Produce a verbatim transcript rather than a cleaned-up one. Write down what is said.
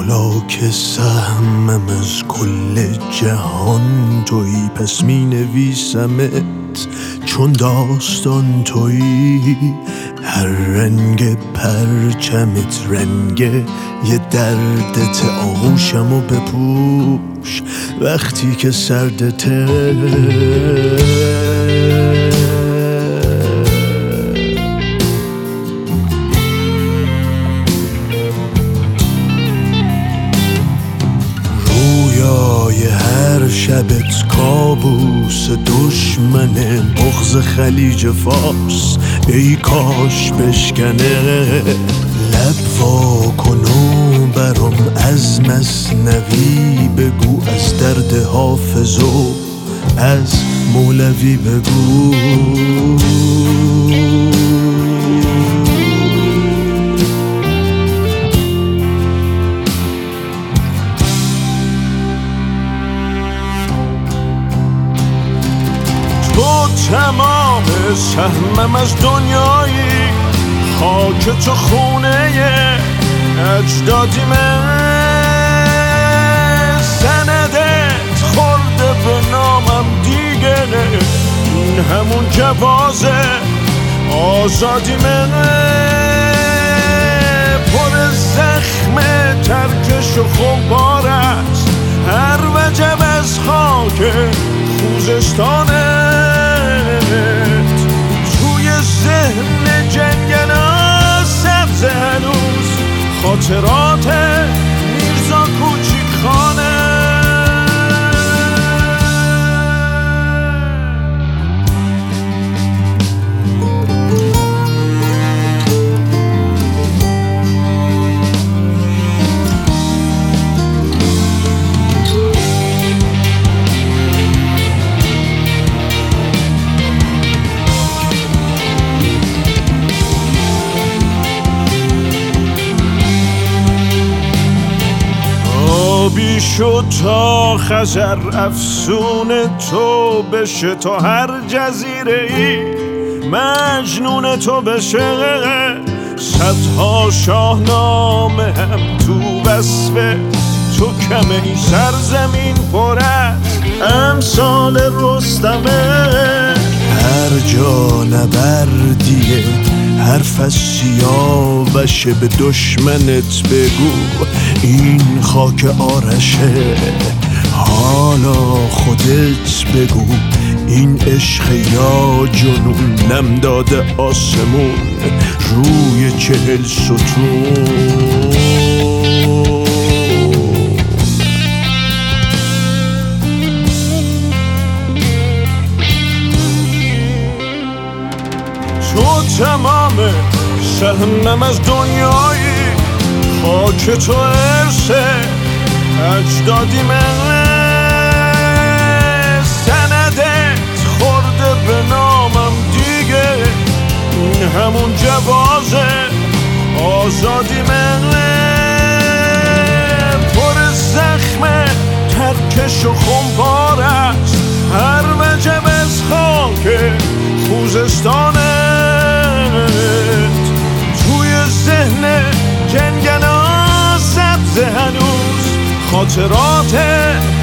حالا که سهمم از کل جهان تویی، پس می نویسمت چون داستان تویی. هر رنگ پرچمت رنگ یه دردت، آغوشمو بپوش وقتی که سردته. هر شبت کابوس دشمنه، بغض خلیج فارس ای کاش بشکنه. لب وا کن و برام از مثنوی بگو، از درد حافظ و از مولوی بگو. تمام سهمم از دنیایی، خاک تو خونه اجدادیمه. سندت خورده به نامم دیگه، این همون جوازه آزادیمه. پر زخم ترکش و خمپار است هر وجب از خاک خوزستانه. توی ذهن جنگلا سبز هنوز خاطرات میرزا کوچیک خانه. بی شد تا خزر افسون تو بشه، تا هر جزیره ای مجنون تو بشه. صدها شاهنامه هم تو وصف تو کمه، این سرزمین پر از امثال رستمه. هر جا نبردیه حرف از سیاوشه، به دشمنت بگو این خاک آرشه. حالا خودت بگو این عشق یا جنون، نم داده آسمون روی چهل ستون. تو تمام سهمم از دنیایی، خاک تو ارسه اجدادیمه. سندت خورده به نامم دیگه، این همون جوازه آزادیمه. پر زخم ترکش و خمپار است هر وجب از خاک خوزستانه. توی ذهن جنگلا سبز هنوز خاطرات